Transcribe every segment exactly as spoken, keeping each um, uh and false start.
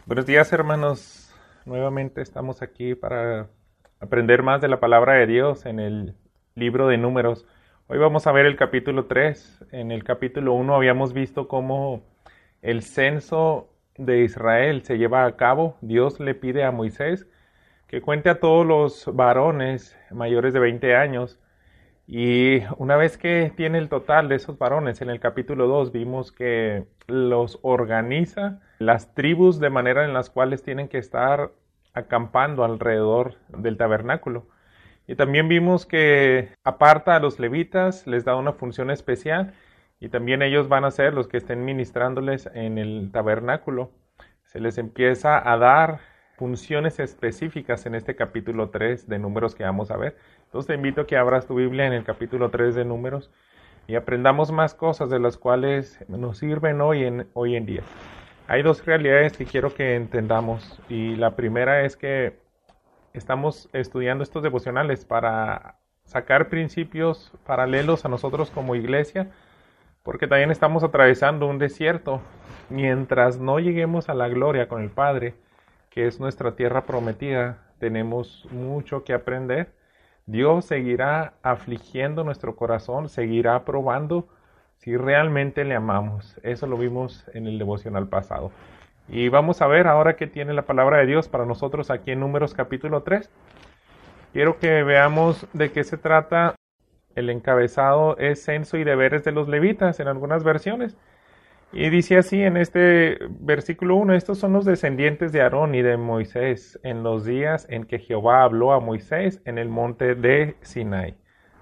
Buenos días, hermanos. Nuevamente estamos aquí para aprender más de la palabra de Dios en el libro de Números. Hoy vamos a ver el capítulo tres. En el capítulo uno habíamos visto cómo el censo de Israel se lleva a cabo. Dios le pide a Moisés que cuente a todos los varones mayores de veinte años. Y una vez que tiene el total de esos varones, en el capítulo dos vimos que los organiza las tribus de manera en las cuales tienen que estar acampando alrededor del tabernáculo. Y también vimos que aparta a los levitas, les da una función especial y también ellos van a ser los que estén ministrándoles en el tabernáculo. Se les empieza a dar funciones específicas en este capítulo tres de Números que vamos a ver. Entonces te invito a que abras tu Biblia en el capítulo tres de Números y aprendamos más cosas de las cuales nos sirven hoy en, hoy en día. Hay dos realidades que quiero que entendamos, y la primera es que estamos estudiando estos devocionales para sacar principios paralelos a nosotros como iglesia, porque también estamos atravesando un desierto. Mientras no lleguemos a la gloria con el Padre, que es nuestra tierra prometida, tenemos mucho que aprender. Dios seguirá afligiendo nuestro corazón, seguirá probando si realmente le amamos. Eso lo vimos en el devocional pasado. Y vamos a ver ahora qué tiene la palabra de Dios para nosotros aquí en Números capítulo tres. Quiero que veamos de qué se trata. El encabezado es censo y deberes de los levitas en algunas versiones. Y dice así en este versículo uno: estos son los descendientes de Aarón y de Moisés en los días en que Jehová habló a Moisés en el monte de Sinai.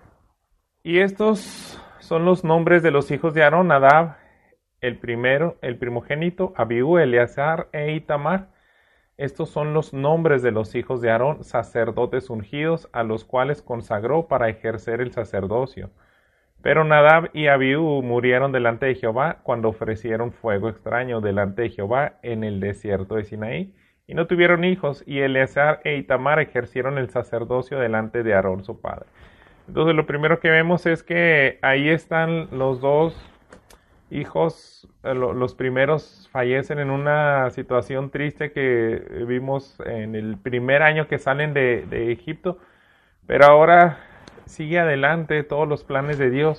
Y estos son los nombres de los hijos de Aarón: Nadab, el primero, el primogénito, Abiú, Eleazar e Itamar. Estos son los nombres de los hijos de Aarón, sacerdotes ungidos, a los cuales consagró para ejercer el sacerdocio. Pero Nadab y Abiú murieron delante de Jehová cuando ofrecieron fuego extraño delante de Jehová en el desierto de Sinaí, y no tuvieron hijos, y Eleazar e Itamar ejercieron el sacerdocio delante de Aarón su padre. Entonces lo primero que vemos es que ahí están los dos hijos, los primeros fallecen en una situación triste que vimos en el primer año que salen de, de Egipto, pero ahora sigue adelante todos los planes de Dios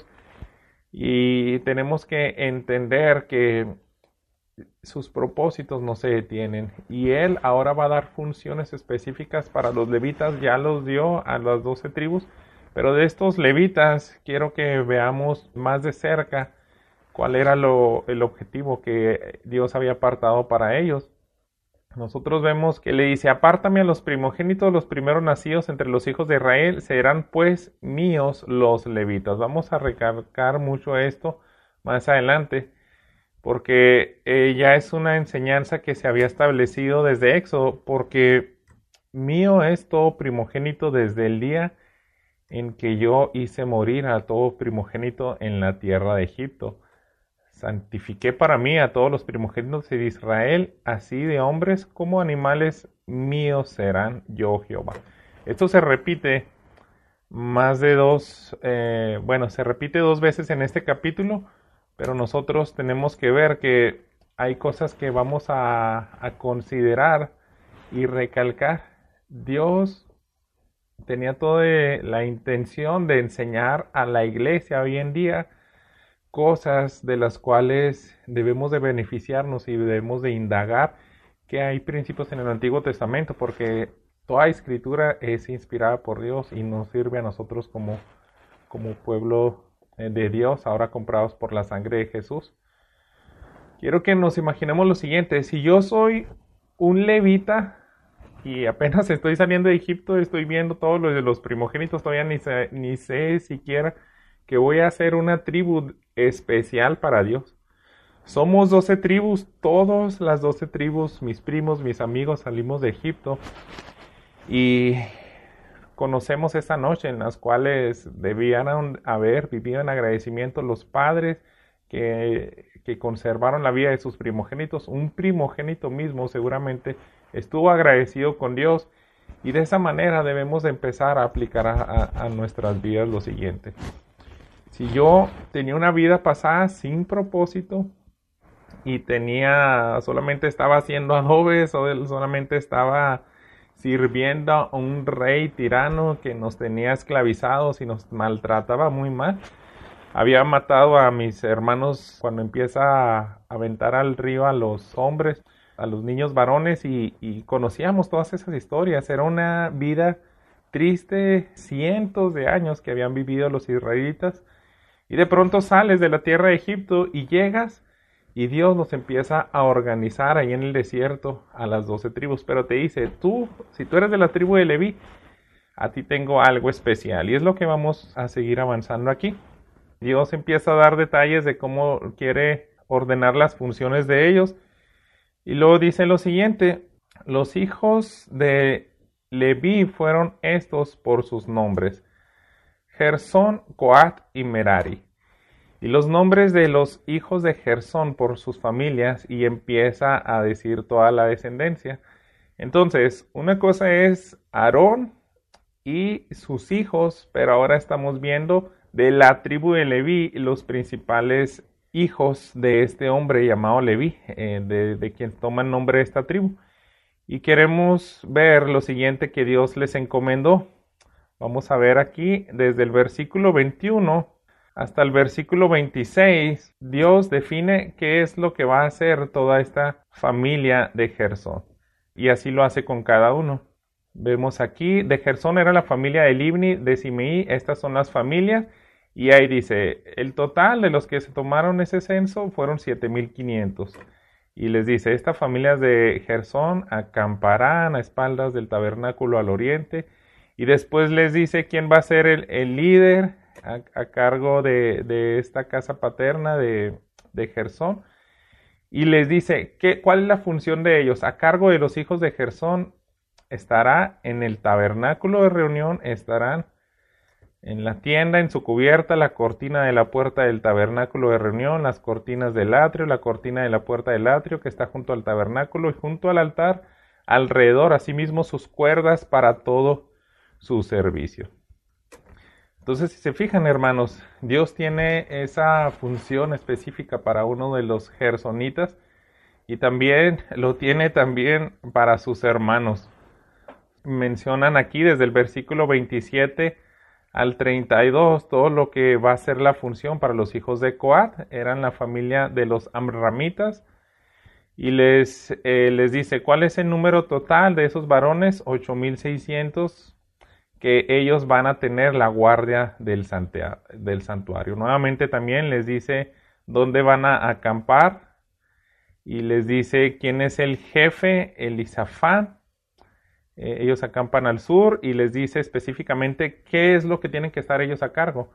y tenemos que entender que sus propósitos no se detienen, y Él ahora va a dar funciones específicas para los levitas. Ya los dio a las doce tribus, pero de estos levitas quiero que veamos más de cerca cuál era lo, el objetivo que Dios había apartado para ellos. Nosotros vemos que le dice: apártame a los primogénitos, los primeros nacidos entre los hijos de Israel, serán pues míos los levitas. Vamos a recalcar mucho esto más adelante, porque eh, ya es una enseñanza que se había establecido desde Éxodo, porque mío es todo primogénito desde el día en que yo hice morir a todo primogénito en la tierra de Egipto. Santifiqué para mí a todos los primogénitos de Israel, así de hombres como animales míos serán yo Jehová. Esto se repite más de dos, eh, bueno, se repite dos veces en este capítulo, pero nosotros tenemos que ver que hay cosas que vamos a, a considerar y recalcar. Dios tenía toda la intención de enseñar a la iglesia hoy en día cosas de las cuales debemos de beneficiarnos y debemos de indagar, que hay principios en el Antiguo Testamento, porque toda escritura es inspirada por Dios y nos sirve a nosotros como, como pueblo de Dios, ahora comprados por la sangre de Jesús. Quiero que nos imaginemos lo siguiente: si yo soy un levita y apenas estoy saliendo de Egipto, estoy viendo todo lo de los primogénitos, todavía ni sé, ni sé siquiera que voy a hacer una tribu especial para Dios. Somos doce tribus, todas las doce tribus, mis primos, mis amigos, salimos de Egipto y conocemos esa noche en las cuales debían haber vivido en agradecimiento los padres que, que conservaron la vida de sus primogénitos. Un primogénito mismo seguramente estuvo agradecido con Dios, y de esa manera debemos de empezar a aplicar a, a, a nuestras vidas lo siguiente: si yo tenía una vida pasada sin propósito, y tenía, solamente estaba haciendo adobes, o él solamente estaba sirviendo a un rey tirano que nos tenía esclavizados y nos maltrataba muy mal. Había matado a mis hermanos cuando empieza a aventar al río a los hombres, a los niños varones, y, y conocíamos todas esas historias. Era una vida triste, cientos de años que habían vivido los israelitas, y de pronto sales de la tierra de Egipto y llegas y Dios nos empieza a organizar ahí en el desierto a las doce tribus, pero te dice, tú, si tú eres de la tribu de Leví, a ti tengo algo especial, y es lo que vamos a seguir avanzando aquí. Dios empieza a dar detalles de cómo quiere ordenar las funciones de ellos. Y luego dice lo siguiente: los hijos de Leví fueron estos por sus nombres: Gersón, Coat y Merari. Y los nombres de los hijos de Gersón por sus familias, y empieza a decir toda la descendencia. Entonces, una cosa es Aarón y sus hijos, pero ahora estamos viendo de la tribu de Leví los principales hijos de este hombre llamado Leví, eh, de, de quien toma el nombre de esta tribu. Y queremos ver lo siguiente que Dios les encomendó. Vamos a ver aquí desde el versículo veintiuno hasta el versículo veintiséis, Dios define qué es lo que va a hacer toda esta familia de Gersón. Y así lo hace con cada uno. Vemos aquí, de Gersón era la familia de Libni, de Simei, estas son las familias. Y ahí dice, el total de los que se tomaron ese censo fueron siete mil quinientos. Y les dice, estas familias de Gersón acamparán a espaldas del tabernáculo al oriente. Y después les dice quién va a ser el, el líder a, a cargo de, de esta casa paterna de, de Gersón. Y les dice, ¿qué, ¿cuál es la función de ellos? A cargo de los hijos de Gersón estará en el tabernáculo de reunión, estarán en la tienda, en su cubierta, la cortina de la puerta del tabernáculo de reunión, las cortinas del atrio, la cortina de la puerta del atrio que está junto al tabernáculo y junto al altar, alrededor, asimismo sus cuerdas para todo su servicio. Entonces, si se fijan, hermanos, Dios tiene esa función específica para uno de los gersonitas y también lo tiene también para sus hermanos. Mencionan aquí desde el versículo veintisiete al treinta y dos todo lo que va a ser la función para los hijos de Coat. Eran la familia de los amramitas. Y les, eh, les dice, ¿cuál es el número total de esos varones? ocho mil seiscientos, que ellos van a tener la guardia del, santea, del santuario. Nuevamente también les dice dónde van a acampar. Y les dice quién es el jefe, Elisafán. Eh, ellos acampan al sur y les dice específicamente qué es lo que tienen que estar ellos a cargo.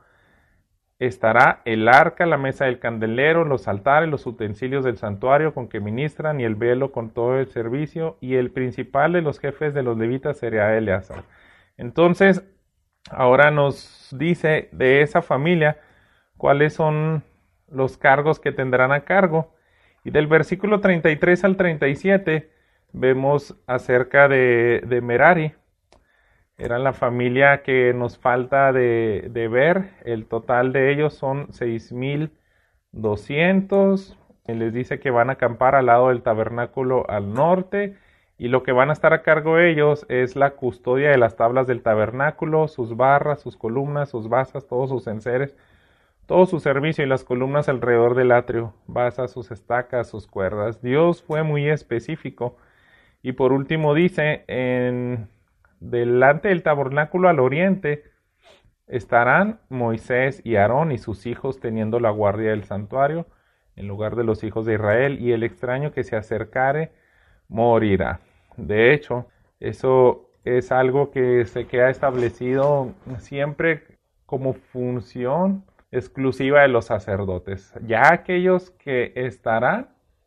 Estará el arca, la mesa del candelero, los altares, los utensilios del santuario con que ministran y el velo con todo el servicio, y el principal de los jefes de los levitas será Eleazar. Entonces, ahora nos dice de esa familia cuáles son los cargos que tendrán a cargo. Y del versículo treinta y tres al treinta y siete vemos acerca de, de Merari. Era la familia que nos falta de, de ver. El total de ellos son seis mil doscientos. Les dice que van a acampar al lado del tabernáculo al norte. Y lo que van a estar a cargo de ellos es la custodia de las tablas del tabernáculo, sus barras, sus columnas, sus basas, todos sus enseres, todo su servicio y las columnas alrededor del atrio, basas, sus estacas, sus cuerdas. Dios fue muy específico. Y por último dice, en, delante del tabernáculo al oriente estarán Moisés y Aarón y sus hijos teniendo la guardia del santuario en lugar de los hijos de Israel, y el extraño que se acercare morirá. De hecho, eso es algo que se queda establecido siempre como función exclusiva de los sacerdotes. Ya aquellos que estarán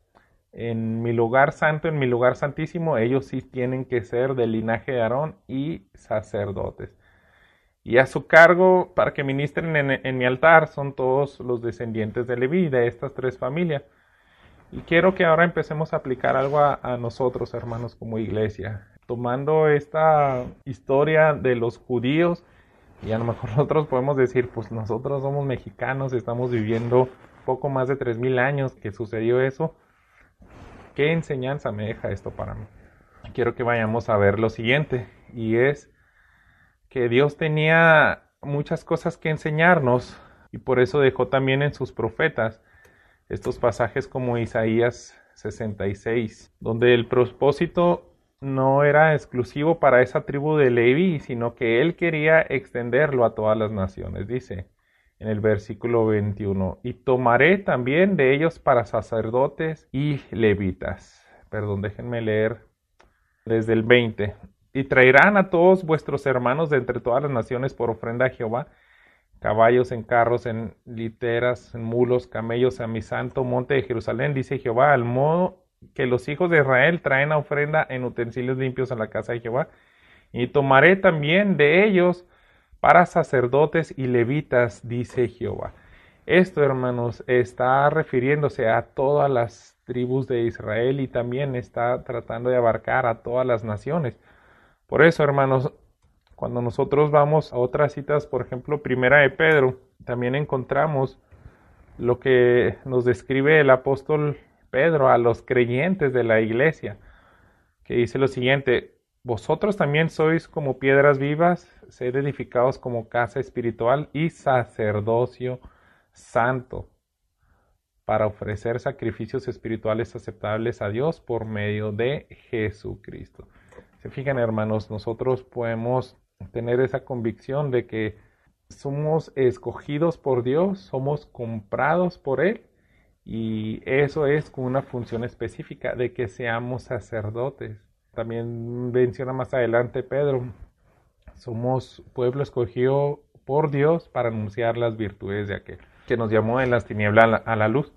en mi lugar santo, en mi lugar santísimo, ellos sí tienen que ser del linaje de Aarón y sacerdotes. Y a su cargo, para que ministren en, en mi altar, son todos los descendientes de Leví, de estas tres familias. Y quiero que ahora empecemos a aplicar algo a, a nosotros, hermanos, como iglesia. Tomando esta historia de los judíos, y a lo mejor nosotros podemos decir, pues nosotros somos mexicanos, estamos viviendo poco más de tres mil años que sucedió eso. ¿Qué enseñanza me deja esto para mí? Quiero que vayamos a ver lo siguiente, y es que Dios tenía muchas cosas que enseñarnos, y por eso dejó también en sus profetas estos pasajes como Isaías sesenta y seis, donde el propósito no era exclusivo para esa tribu de Leví, sino que él quería extenderlo a todas las naciones. Dice en el versículo veintiuno, y tomaré también de ellos para sacerdotes y levitas. Perdón, déjenme leer desde el veinte. Y traerán a todos vuestros hermanos de entre todas las naciones por ofrenda a Jehová, caballos en carros, en literas, en mulos, camellos a mi santo monte de Jerusalén, dice Jehová, al modo que los hijos de Israel traen a ofrenda en utensilios limpios a la casa de Jehová. Y tomaré también de ellos para sacerdotes y levitas, dice Jehová. Esto, hermanos, está refiriéndose a todas las tribus de Israel y también está tratando de abarcar a todas las naciones. Por eso, hermanos, cuando nosotros vamos a otras citas, por ejemplo, Primera de Pedro, también encontramos lo que nos describe el apóstol Pedro a los creyentes de la iglesia, que dice lo siguiente: vosotros también sois como piedras vivas, sed edificados como casa espiritual y sacerdocio santo, para ofrecer sacrificios espirituales aceptables a Dios por medio de Jesucristo. Se fijan, hermanos, nosotros podemos tener esa convicción de que somos escogidos por Dios, somos comprados por Él, y eso es con una función específica de que seamos sacerdotes. También menciona más adelante Pedro, somos pueblo escogido por Dios para anunciar las virtudes de aquel que nos llamó en las tinieblas a la, a la luz.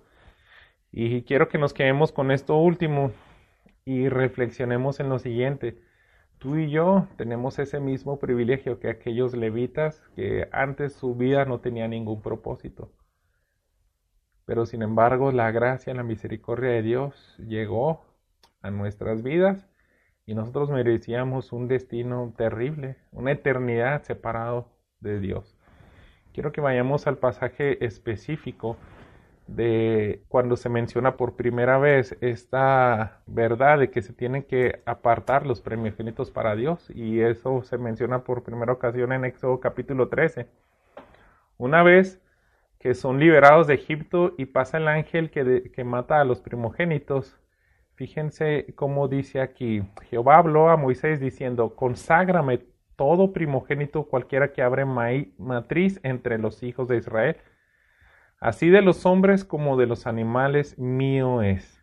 Y quiero que nos quedemos con esto último y reflexionemos en lo siguiente. Tú y yo tenemos ese mismo privilegio que aquellos levitas que antes su vida no tenía ningún propósito. Pero sin embargo, la gracia y la misericordia de Dios llegó a nuestras vidas y nosotros merecíamos un destino terrible, una eternidad separado de Dios. Quiero que vayamos al pasaje específico de cuando se menciona por primera vez esta verdad de que se tienen que apartar los primogénitos para Dios, y eso se menciona por primera ocasión en Éxodo capítulo trece. Una vez que son liberados de Egipto y pasa el ángel que, de, que mata a los primogénitos, fíjense cómo dice aquí: Jehová habló a Moisés diciendo, conságrame todo primogénito cualquiera que abre matriz entre los hijos de Israel. Así de los hombres como de los animales mío es.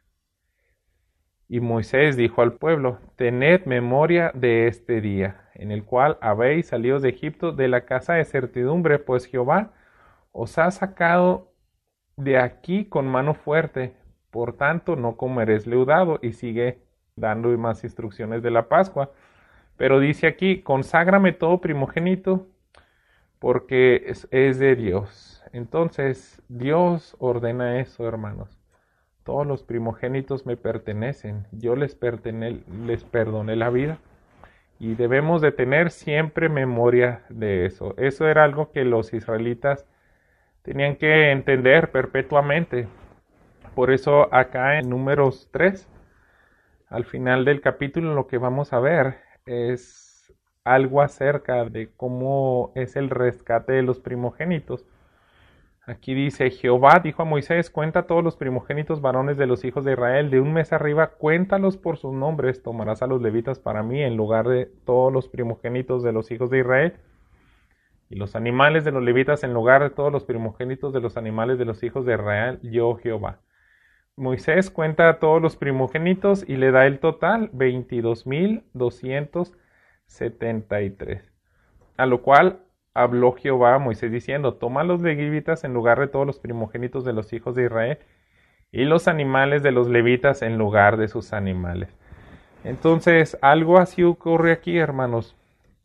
Y Moisés dijo al pueblo, tened memoria de este día, en el cual habéis salido de Egipto de la casa de servidumbre, pues Jehová os ha sacado de aquí con mano fuerte, por tanto no comeréis leudado. Y sigue dando más instrucciones de la Pascua. Pero dice aquí, conságrame todo primogénito, porque es, es de Dios. Entonces, Dios ordena eso, hermanos. Todos los primogénitos me pertenecen. Yo les, pertene, les perdoné la vida. Y debemos de tener siempre memoria de eso. Eso era algo que los israelitas tenían que entender perpetuamente. Por eso acá en Números tres, al final del capítulo, lo que vamos a ver es algo acerca de cómo es el rescate de los primogénitos. Aquí dice, Jehová dijo a Moisés, cuenta todos los primogénitos varones de los hijos de Israel, de un mes arriba, cuéntalos por sus nombres, tomarás a los levitas para mí en lugar de todos los primogénitos de los hijos de Israel, y los animales de los levitas en lugar de todos los primogénitos de los animales de los hijos de Israel, yo Jehová. Moisés cuenta a todos los primogénitos y le da el total, veintidós mil doscientos setenta y tres, a lo cual habló Jehová a Moisés diciendo, toma los levitas en lugar de todos los primogénitos de los hijos de Israel, y los animales de los levitas en lugar de sus animales. Entonces, algo así ocurre aquí, hermanos.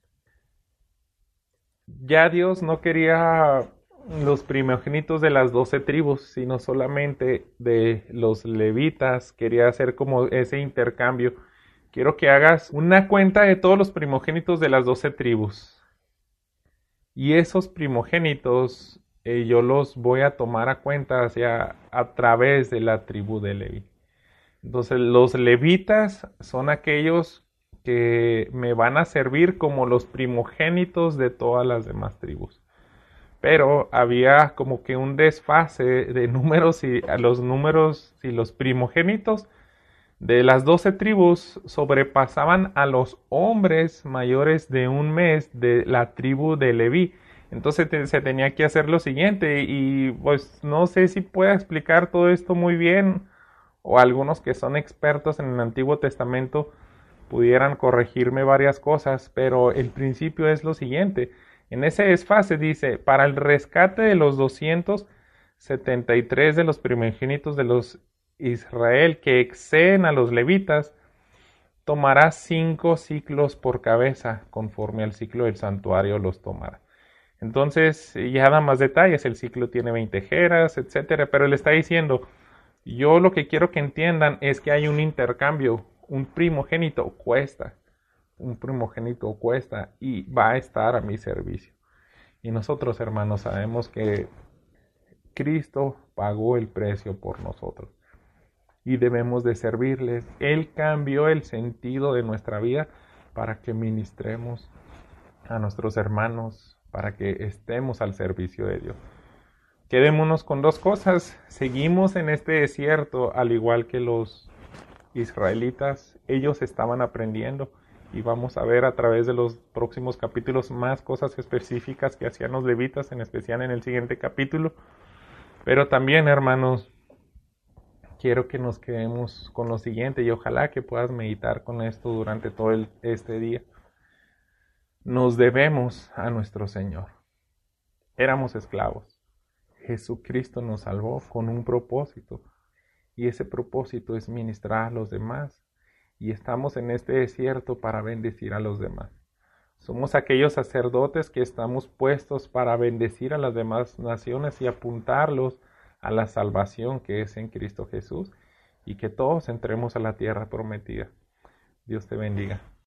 Ya Dios no quería los primogénitos de las doce tribus, sino solamente de los levitas. Quería hacer como ese intercambio. Quiero que hagas una cuenta de todos los primogénitos de las doce tribus. Y esos primogénitos eh, yo los voy a tomar a cuenta hacia, a través de la tribu de Leví. Entonces los levitas son aquellos que me van a servir como los primogénitos de todas las demás tribus. Pero había como que un desfase de números y a los números y los primogénitos de las doce tribus sobrepasaban a los hombres mayores de un mes de la tribu de Leví. Entonces te, se tenía que hacer lo siguiente y pues no sé si pueda explicar todo esto muy bien o algunos que son expertos en el Antiguo Testamento pudieran corregirme varias cosas, pero el principio es lo siguiente. En ese desfase dice, para el rescate de los doscientos setenta y tres de los primogénitos de los Israel que exceden a los levitas, tomará cinco ciclos por cabeza, conforme al ciclo del santuario los tomará. Entonces, ya da más detalles, el ciclo tiene veinte jeras, etcétera, pero él está diciendo, yo lo que quiero que entiendan es que hay un intercambio, un primogénito cuesta, un primogénito cuesta y va a estar a mi servicio. Y nosotros, hermanos, sabemos que Cristo pagó el precio por nosotros y debemos de servirles. Él cambió el sentido de nuestra vida para que ministremos a nuestros hermanos, para que estemos al servicio de Dios. Quedémonos con dos cosas. Seguimos en este desierto, al igual que los israelitas. Ellos estaban aprendiendo y vamos a ver a través de los próximos capítulos más cosas específicas que hacían los levitas, en especial en el siguiente capítulo. Pero también, hermanos, quiero que nos quedemos con lo siguiente y ojalá que puedas meditar con esto durante todo el, este día. Nos debemos a nuestro Señor. Éramos esclavos. Jesucristo nos salvó con un propósito y ese propósito es ministrar a los demás y estamos en este desierto para bendecir a los demás. Somos aquellos sacerdotes que estamos puestos para bendecir a las demás naciones y apuntarlos a la salvación que es en Cristo Jesús y que todos entremos a la tierra prometida. Dios te bendiga.